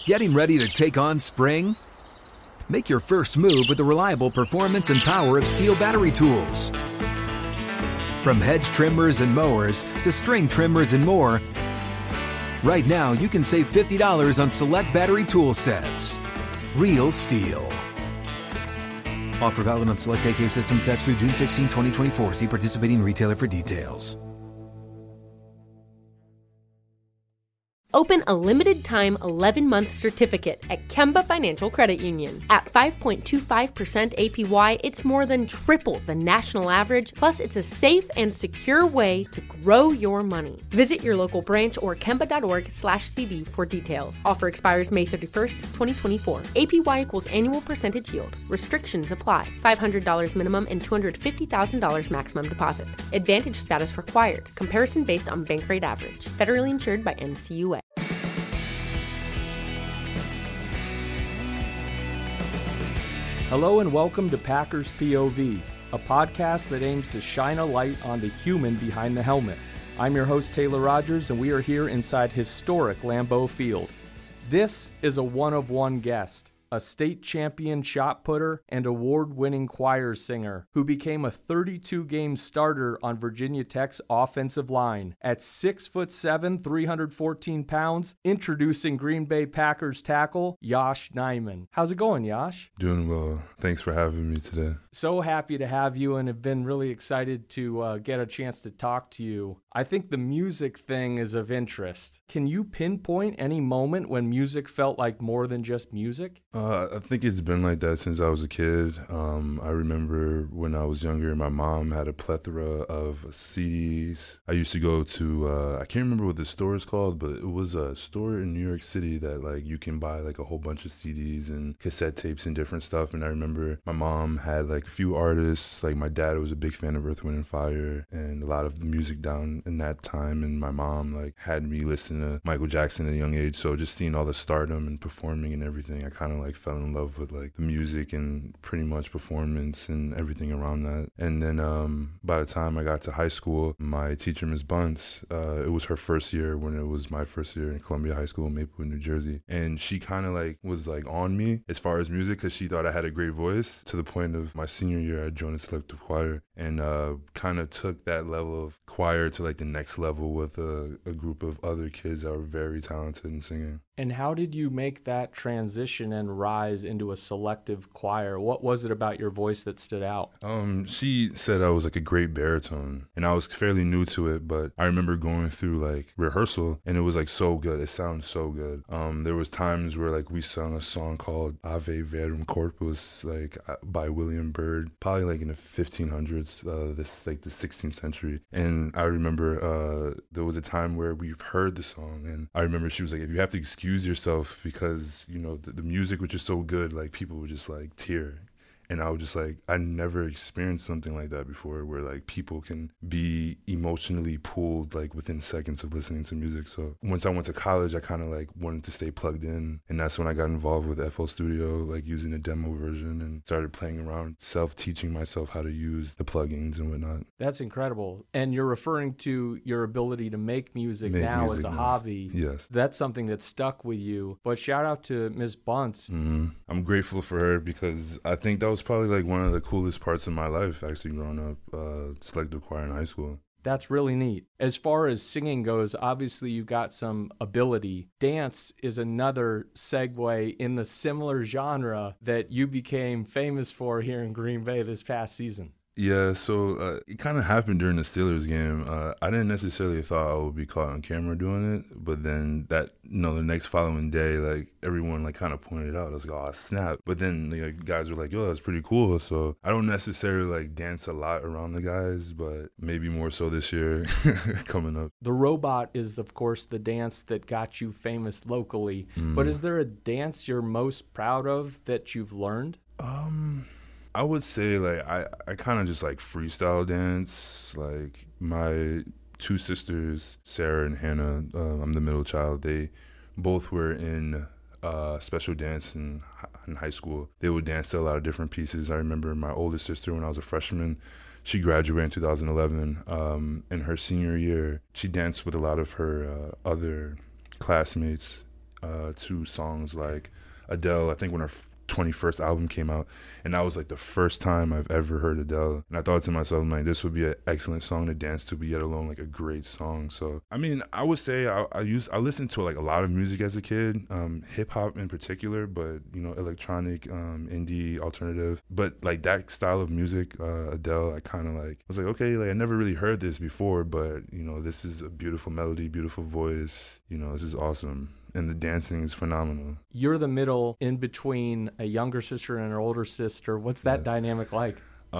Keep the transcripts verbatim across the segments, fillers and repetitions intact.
Getting ready to take on spring? Make your first move with the reliable performance and power of Steel battery tools. From hedge trimmers and mowers to string trimmers and more, right now you can save fifty dollars on select battery tool sets. Real Steel. Offer valid on select A K system sets through June sixteenth, twenty twenty-four. See participating retailer for details. Open a limited-time eleven-month certificate at Kemba Financial Credit Union. At five point two five percent A P Y, it's more than triple the national average, plus it's a safe and secure way to grow your money. Visit your local branch or kemba.org slash CD for details. Offer expires May thirty-first, twenty twenty-four. A P Y equals annual percentage yield. Restrictions apply. five hundred dollars minimum and two hundred fifty thousand dollars maximum deposit. Advantage status required. Comparison based on bank rate average. Federally insured by N C U A. Hello and welcome to Packers P O V, a podcast that aims to shine a light on the human behind the helmet. I'm your host, Taylor Rogers, and we are here inside historic Lambeau Field. This is a one-of-one guest, a state champion shot putter and award-winning choir singer who became a thirty-two game starter on Virginia Tech's offensive line. At six foot seven, three hundred fourteen pounds, introducing Green Bay Packers tackle, Yosh Nijman. How's it going, Yosh? Doing well. Thanks for having me today. So happy to have you and have been really excited to uh, get a chance to talk to you. I think the music thing is of interest. Can you pinpoint any moment when music felt like more than just music? Uh, I think it's been like that since I was a kid. Um, I remember when I was younger, my mom had a plethora of C Ds. I used to go to, uh, I can't remember what the store is called, but it was a store in New York City that like you can buy like a whole bunch of C Ds and cassette tapes and different stuff. And I remember my mom had like a few artists. Like my dad was a big fan of Earth, Wind and Fire and a lot of the music down in that time. And my mom like had me listen to Michael Jackson at a young age. So just seeing all the stardom and performing and everything, I kind of like fell in love with like the music and pretty much performance and everything around that. And then um, by the time I got to high school, my teacher, Miz Bunce, uh, it was her first year when it was my first year in Columbia High School in Maplewood, New Jersey. And she kind of like was like on me as far as music because she thought I had a great voice, to the point of my senior year I joined a selective choir and uh, kind of took that level of choir to like the next level with a, a group of other kids that were very talented in singing. And how did you make that transition and rise into a selective choir? What was it about your voice that stood out? Um, she said I was like a great baritone, and I was fairly new to it, but I remember going through like rehearsal, and it was like so good. It sounded so good. Um, there was times where like we sung a song called Ave Verum Corpus, like by William Byrd, probably like in the fifteen hundreds, uh, this like the sixteenth century. And I remember uh, there was a time where we've heard the song, and I remember she was like, if you have to excuse yourself because you know the, the music which is so good, like people would just like tear. And I was just like, I never experienced something like that before, where like people can be emotionally pulled like within seconds of listening to music. So once I went to college, I kind of like wanted to stay plugged in. And that's when I got involved with F L Studio, like using a demo version and started playing around, self-teaching myself how to use the plugins and whatnot. That's incredible. And you're referring to your ability to make music make now music as a now. hobby. Yes. That's something that stuck with you. But shout out to Miz Bunce. Mm-hmm. I'm grateful for her because I think that was probably like one of the coolest parts of my life, actually growing up, uh, selective choir in high school. That's really neat. As far as singing goes, obviously you got some ability. Dance is another segue in the similar genre that you became famous for here in Green Bay this past season. Yeah, so uh, it kind of happened during the Steelers game. Uh, I didn't necessarily thought I would be caught on camera doing it, but then that, you know, the next following day, like everyone like kind of pointed it out. I was like, oh, snap. But then the like, guys were like, yo, that's pretty cool. So I don't necessarily like dance a lot around the guys, but maybe more so this year coming up. The robot is, of course, the dance that got you famous locally. Mm. But is there a dance you're most proud of that you've learned? Um... I would say like I, I kind of just like freestyle dance. Like my two sisters, Sarah and Hannah, uh, I'm the middle child, they both were in uh, special dance in, in high school. They would dance to a lot of different pieces. I remember my oldest sister, when I was a freshman, she graduated in two thousand eleven. Um, in her senior year, she danced with a lot of her uh, other classmates uh, to songs like Adele. I think when her twenty-first album came out, and that was like the first time I've ever heard Adele, and I thought to myself, I'm like, this would be an excellent song to dance to, but yet alone like a great song. So I mean, I would say I, I used I listened to like a lot of music as a kid, um, hip hop in particular, but you know, electronic, um, indie, alternative, but like that style of music, uh, Adele, I kind of like was like, okay, like I never really heard this before, but you know, this is a beautiful melody, beautiful voice, you know, this is awesome. And the dancing is phenomenal. You're the middle in between a younger sister and an older sister. What's that yeah. dynamic like?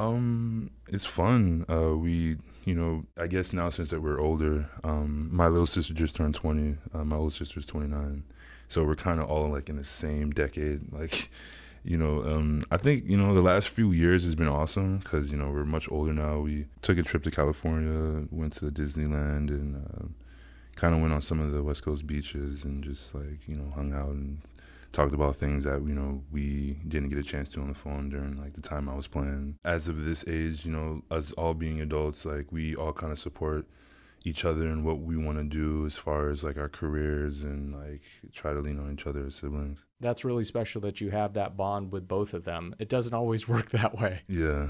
Um, it's fun. Uh, we, you know, I guess now since that we're older, um, my little sister just turned twenty. Uh, my older sister's twenty-nine. So we're kind of all like in the same decade. Like, you know, um, I think, you know, the last few years has been awesome because, you know, we're much older now. We took a trip to California, went to Disneyland, and uh, kind of went on some of the West Coast beaches and just like, you know, hung out and talked about things that, you know, we didn't get a chance to on the phone during like the time I was playing. As of this age, you know, us all being adults, like we all kind of support each other and what we want to do as far as like our careers and like try to lean on each other as siblings. That's really special that you have that bond with both of them. It doesn't always work that way. Yeah,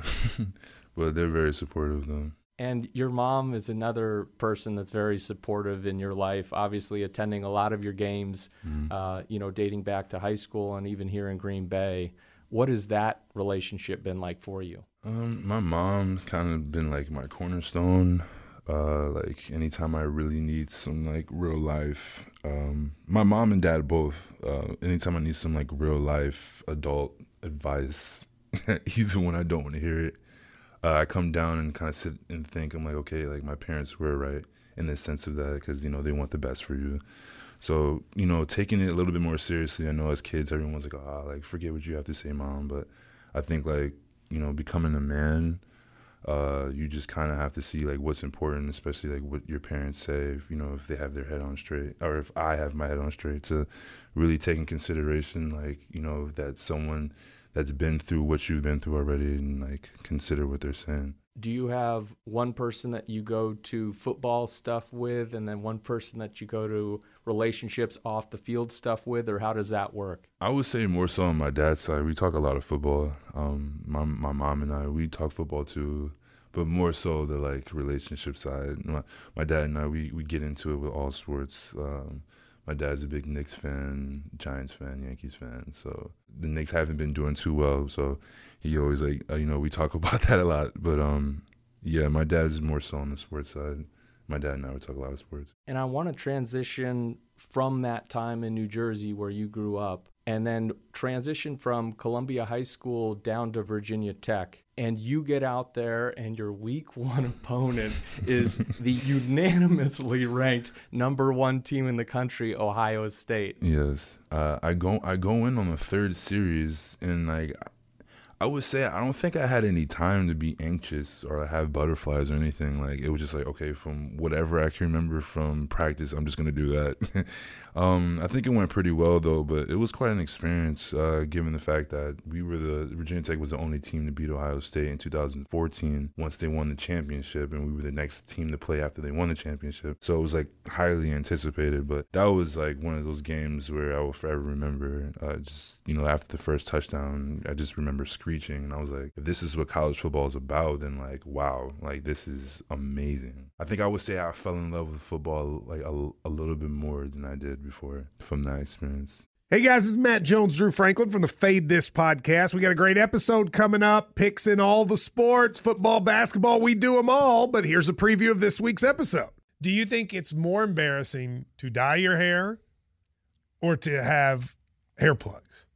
but they're very supportive though. And your mom is another person that's very supportive in your life, obviously attending a lot of your games, mm-hmm. uh, you know, dating back to high school and even here in Green Bay. What has that relationship been like for you? Um, my mom's kind of been like my cornerstone. Uh, like anytime I really need some like real life, um, my mom and dad both, uh, anytime I need some like real life adult advice, even when I don't want to hear it, Uh, I come down and kind of sit and think, I'm like, okay, like my parents were right in the sense of that because, you know, they want the best for you. So, you know, taking it a little bit more seriously, I know as kids, everyone's like, oh, like, forget what you have to say, Mom. But I think, like, you know, becoming a man, uh, you just kind of have to see, like, what's important, especially, like, what your parents say, if, you know, if they have their head on straight, or if I have my head on straight, to really take in consideration, like, you know, that someone that's been through what you've been through already and like consider what they're saying. Do you have one person that you go to football stuff with and then one person that you go to relationships off the field stuff with, or how does that work? I would say more so on my dad's side. We talk a lot of football. Um, my my mom and I, we talk football too, but more so the like relationship side. My, my dad and I, we, we get into it with all sports. Um, My dad's a big Knicks fan, Giants fan, Yankees fan. So the Knicks haven't been doing too well. So he always like, uh, you know, we talk about that a lot. But um, yeah, my dad's more so on the sports side. My dad and I would talk a lot of sports. And I want to transition from that time in New Jersey where you grew up and then transition from Columbia High School down to Virginia Tech. And you get out there and your week one opponent is the unanimously ranked number one team in the country, Ohio State. Yes. Uh, I go I go in on the third series and like I would say I don't think I had any time to be anxious or have butterflies or anything. Like it was just like, okay, from whatever I can remember from practice, I'm just gonna do that. um, I think it went pretty well though, but it was quite an experience uh, given the fact that we were the Virginia Tech was the only team to beat Ohio State in two thousand fourteen once they won the championship, and we were the next team to play after they won the championship. So it was like highly anticipated, but that was like one of those games where I will forever remember. Uh, just you know, after the first touchdown, I just remember screaming. And I was like, if this is what college football is about, then like, wow, like this is amazing. I think I would say I fell in love with football like a, a little bit more than I did before from that experience. Hey guys, this is Matt Jones, Drew Franklin from the Fade This podcast. We got a great episode coming up, picks in all the sports, football, basketball, we do them all. But here's a preview of this week's episode. Do you think it's more embarrassing to dye your hair or to have hair plugs?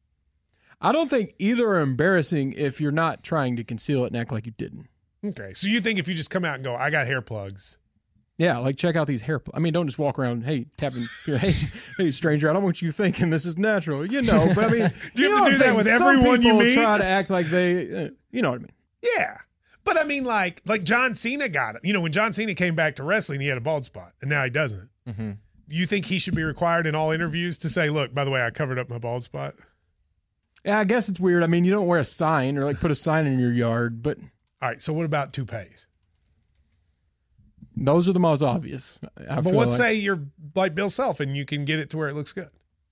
I don't think either are embarrassing if you're not trying to conceal it and act like you didn't. Okay, so you think if you just come out and go, I got hair plugs. Yeah, like check out these hair plugs. I mean, don't just walk around, hey, tapping, hey, hey, stranger, I don't want you thinking this is natural. You know, but I mean, do you, you have know to do that with Some everyone you meet? try to act like they, uh, you know what I mean. Yeah, but I mean, like, like John Cena got it. You know, when John Cena came back to wrestling, he had a bald spot, and now he doesn't. Mm-hmm. You think he should be required in all interviews to say, look, by the way, I covered up my bald spot? Yeah, I guess it's weird. I mean, you don't wear a sign or like put a sign in your yard, but. All right, so what about toupees? Those are the most obvious. I but let's like. say you're like Bill Self and you can get it to where it looks good.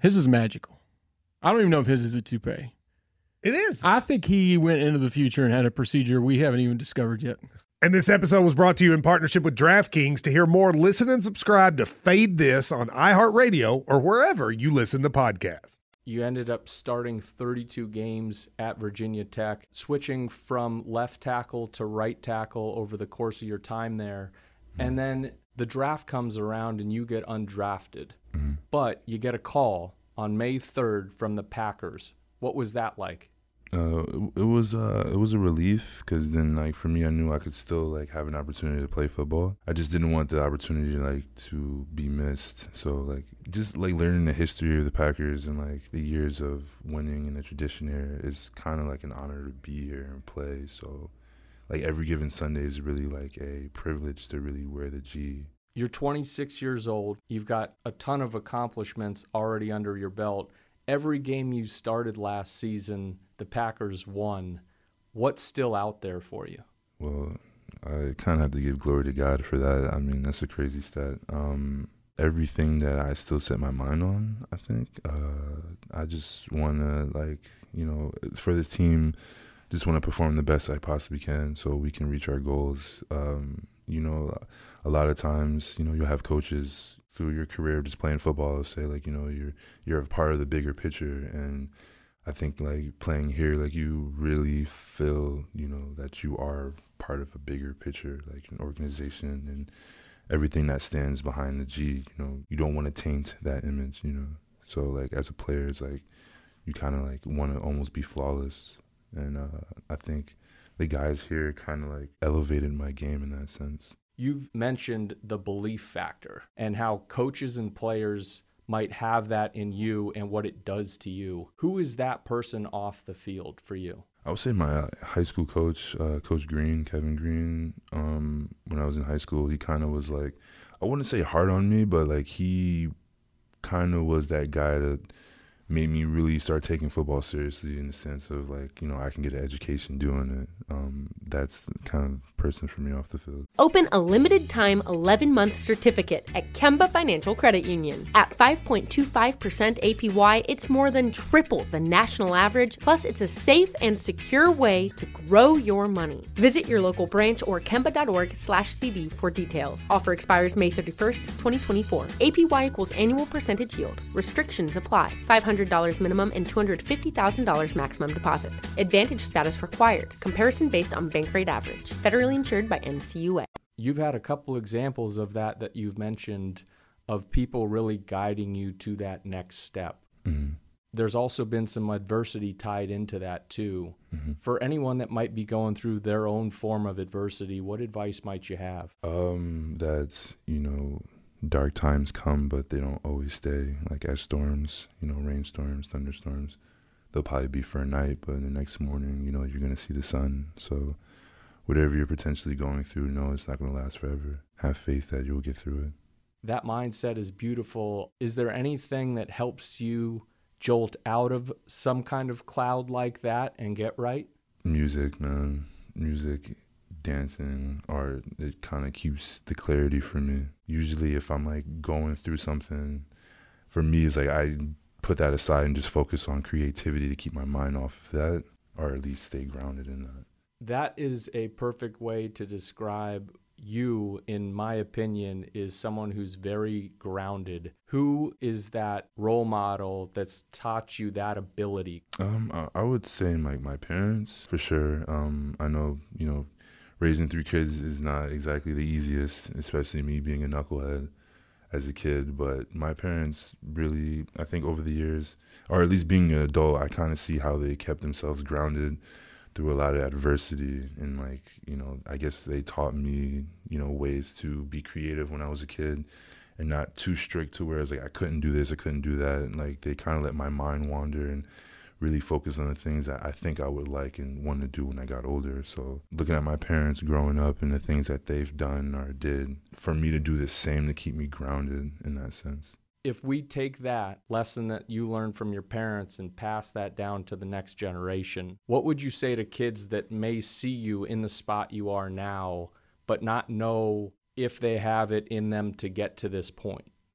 His is magical. I don't even know if his is a toupee. It is. I think he went into the future and had a procedure we haven't even discovered yet. And this episode was brought to you in partnership with DraftKings. To hear more, listen and subscribe to Fade This on iHeartRadio or wherever you listen to podcasts. You ended up starting thirty-two games at Virginia Tech, switching from left tackle to right tackle over the course of your time there. And then the draft comes around and you get undrafted. Mm-hmm. But you get a call on May third from the Packers. What was that like? Uh, it, it was uh, it was a relief because then, like, for me, I knew I could still like have an opportunity to play football. I just didn't want the opportunity like to be missed. So like just like learning the history of the Packers and like the years of winning and the tradition here is kind of like an honor to be here and play. So like every given Sunday is really like a privilege to really wear the G. You're twenty-six years old. You've got a ton of accomplishments already under your belt. Every game you started last season, the Packers won. What's still out there for you? Well, I kind of have to give glory to God for that. I mean, that's a crazy stat. Um, everything that I still set my mind on, I think. Uh, I just want to, like, you know, for this team, just want to perform the best I possibly can so we can reach our goals. Um, you know, a lot of times, you know, you'll have coaches through your career just playing football say, like, you know, you're you're a part of the bigger picture. And I think, like, playing here, like, you really feel, you know, that you are part of a bigger picture, like an organization and everything that stands behind the G. You know, you don't want to taint that image, you know. So, like, as a player, it's like you kind of, like, want to almost be flawless. And uh, I think the guys here kind of, like, elevated my game in that sense. You've mentioned the belief factor and how coaches and players might have that in you and what it does to you. Who is that person off the field for you? I would say my high school coach, uh, Coach Green, Kevin Green. Um, when I was in high school, he kind of was like, I wouldn't say hard on me, but like he kind of was that guy that made me really start taking football seriously in the sense of, like, you know, I can get an education doing it. Um, that's the kind of person for me off the field. Open a limited time eleven month certificate at Kemba Financial Credit Union. At five point two five percent A P Y, it's more than triple the national average, plus it's a safe and secure way to grow your money. Visit your local branch or kemba.org slash CD for details. Offer expires May thirty-first, twenty twenty-four. A P Y equals annual percentage yield. Restrictions apply. five hundred dollars minimum and two hundred fifty thousand dollars maximum deposit. Advantage status required. Comparison based on bank rate average. Federally insured by N C U A. You've had a couple examples of that that you've mentioned, of people really guiding you to that next step. Mm-hmm. There's also been some adversity tied into that too. Mm-hmm. For anyone that might be going through their own form of adversity, what advice might you have? Um, that's, you know, dark times come, but they don't always stay. Like as storms, you know, rainstorms, thunderstorms, they'll probably be for a night, but the next morning, you know, you're going to see the sun. So whatever you're potentially going through, know it's not going to last forever. Have faith that you'll get through it. That mindset is beautiful. Is there anything that helps you jolt out of some kind of cloud like that and get right? Music, man. Music, dancing, art, it kind of keeps the clarity for me. Usually if I'm like going through something, for me it's like I put that aside and just focus on creativity to keep my mind off of that, or at least stay grounded in that. That is a perfect way to describe you, in my opinion, is someone who's very grounded. Who is that role model that's taught you that ability? Um, I, I would say like my parents, for sure. Um, I know, you know, raising three kids is not exactly the easiest, especially me being a knucklehead as a kid. But my parents really, I think over the years, or at least being an adult, I kind of see how they kept themselves grounded through a lot of adversity. And like, you know, I guess they taught me, you know, ways to be creative when I was a kid and not too strict to where it's like I couldn't do this, I couldn't do that. And like they kind of let my mind wander and really focus on the things that I think I would like and want to do when I got older. So looking at my parents growing up and the things that they've done or did, for me to do the same to keep me grounded in that sense. If we take that lesson that you learned from your parents and pass that down to the next generation, what would you say to kids that may see you in the spot you are now, but not know if they have it in them to get to this point?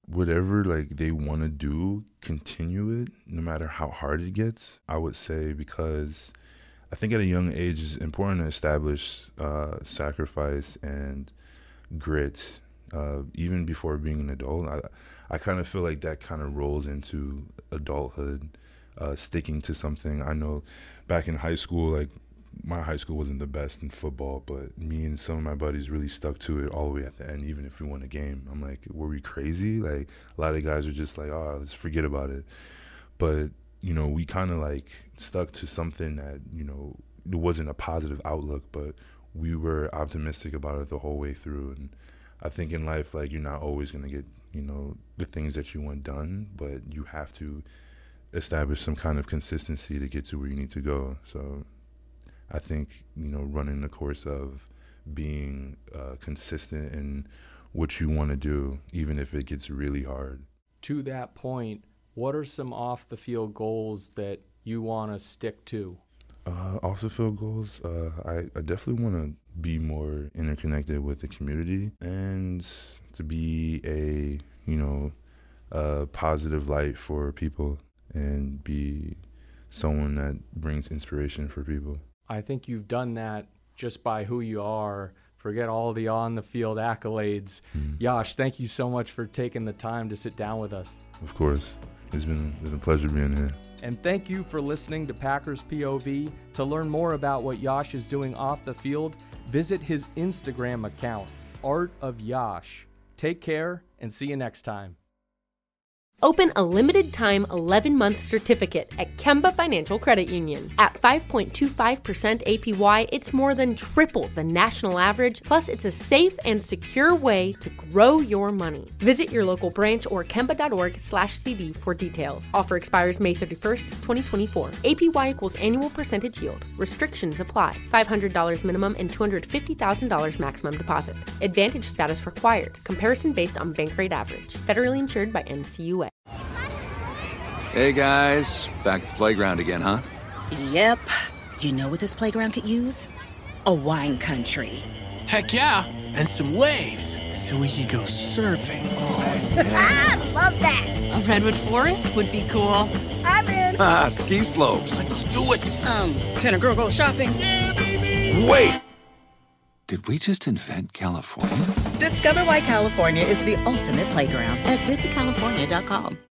whatever like they want to do, continue it no matter how hard it gets, I would say, because I think at a young age it's important to establish uh, sacrifice and grit uh, even before being an adult. I, I kind of feel like that kind of rolls into adulthood, uh, sticking to something. I know back in high school, like my high school wasn't the best in football, but me and some of my buddies really stuck to it all the way at the end, even if we won a game. I'm like, were we crazy? Like, a lot of guys are just like, oh, let's forget about it. But, you know, we kind of like stuck to something that, you know, it wasn't a positive outlook, but we were optimistic about it the whole way through. And I think in life, like, you're not always going to get, you know, the things that you want done, but you have to establish some kind of consistency to get to where you need to go. So I think, you know, running the course of being uh, consistent in what you want to do, even if it gets really hard. To that point, what are some off-the-field goals that you want to stick to? Uh, off-the-field goals, uh, I, I definitely want to be more interconnected with the community and to be a, you know, a positive light for people and be someone that brings inspiration for people. I think you've done that just by who you are. Forget all the on-the-field accolades. Mm. Yash, thank you so much for taking the time to sit down with us. Of course. It's been, it's been a pleasure being here. And thank you for listening to Packers P O V. To learn more about what Yash is doing off the field, visit his Instagram account, Art of Yash. Take care and see you next time. Open a limited-time eleven-month certificate at Kemba Financial Credit Union. At five point two five percent A P Y, it's more than triple the national average, plus it's a safe and secure way to grow your money. Visit your local branch or kemba.org slash CD for details. Offer expires May thirty-first, twenty twenty-four. A P Y equals annual percentage yield. Restrictions apply. five hundred dollars minimum and two hundred fifty thousand dollars maximum deposit. Advantage status required. Comparison based on bank rate average. Federally insured by N C U A. Hey guys, back at the playground again, huh? Yep. You know what this playground could use? A wine country. Heck yeah, and some waves so we could go surfing. Oh, yeah. Love that. A redwood forest would be cool. I'm in. Ah, ski slopes. Let's do it. Um, can a girl go shopping? Yeah, baby. Wait. Did we just invent California? Discover why California is the ultimate playground at visit california dot com.